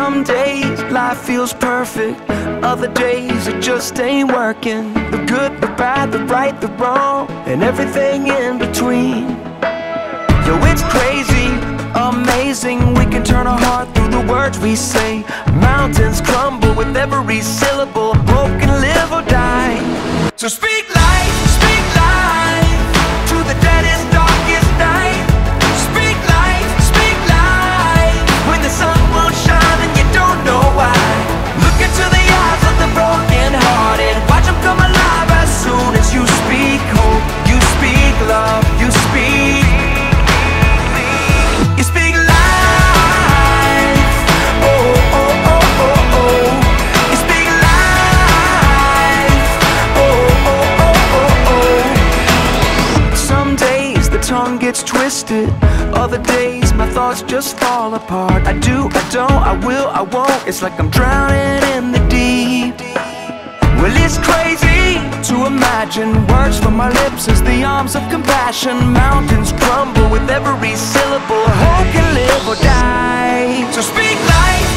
Some days life feels perfect, other days it just ain't working. The good, the bad, the right, the wrong, and everything in between. Yo, it's crazy, amazing. We can turn our heart through the words we say. Mountains crumble with every syllable. Hope can live or die. So speak life to the deadest, darkest night. Speak life when the sun won't shine and you don't know why. Look into the eyes of the broken hearted, watch them come alive as soon as you speak hope. You speak love, you speak tongue gets twisted, other days my thoughts just fall apart. I do, I don't, I will, I won't. It's like I'm drowning in the deep. Well, it's crazy to imagine words from my lips as the arms of compassion. Mountains crumble with every syllable. Hope can live or die. So speak life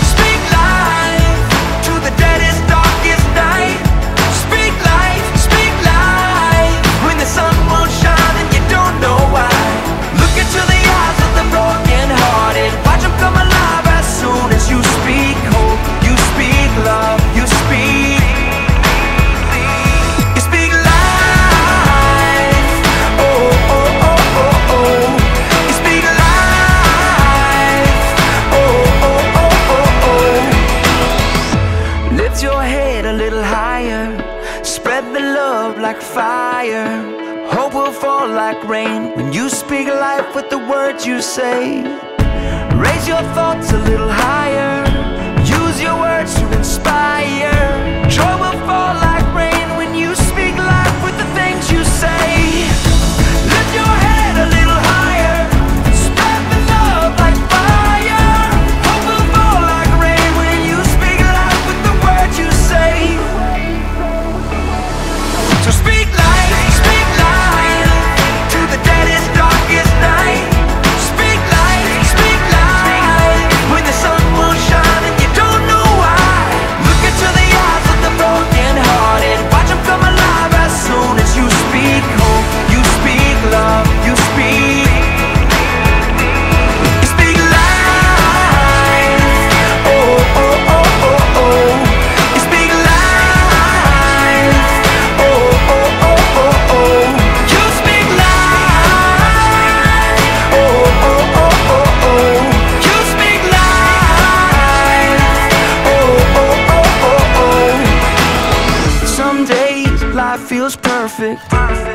to the deadest, darkest night. Speak life when the sun won't shine and you don't know why. Look into the eyes of the broken hearted, watch them come alive as soon as you speak hope. You speak love, you speak life. Oh, oh, oh, oh, oh. You speak life. Oh, oh, oh, oh, oh. Lift your head a little higher, spread the love like fire. Hope will fall like rain when you speak life with the words you say. Raise your thoughts a little higher, use your words to inspire. Joy will fall like rain when you speak life with the things you say. Lift your head a little higher, spread the love like fire. Hope will fall like rain when you speak life with the words you say. So speak life to the deadest, darkest night. Speak life when the sun won't shine and you don't know why. Look into the eyes of the broken hearted, watch them come alive as soon as you speak hope. You speak love, you speak life. Oh, oh, oh, oh, oh. You speak life. Oh, oh, oh, oh, oh. You speak life. Oh, oh, oh, oh, oh. You speak life. Oh, oh, oh, oh, oh. Some days life feels perfect,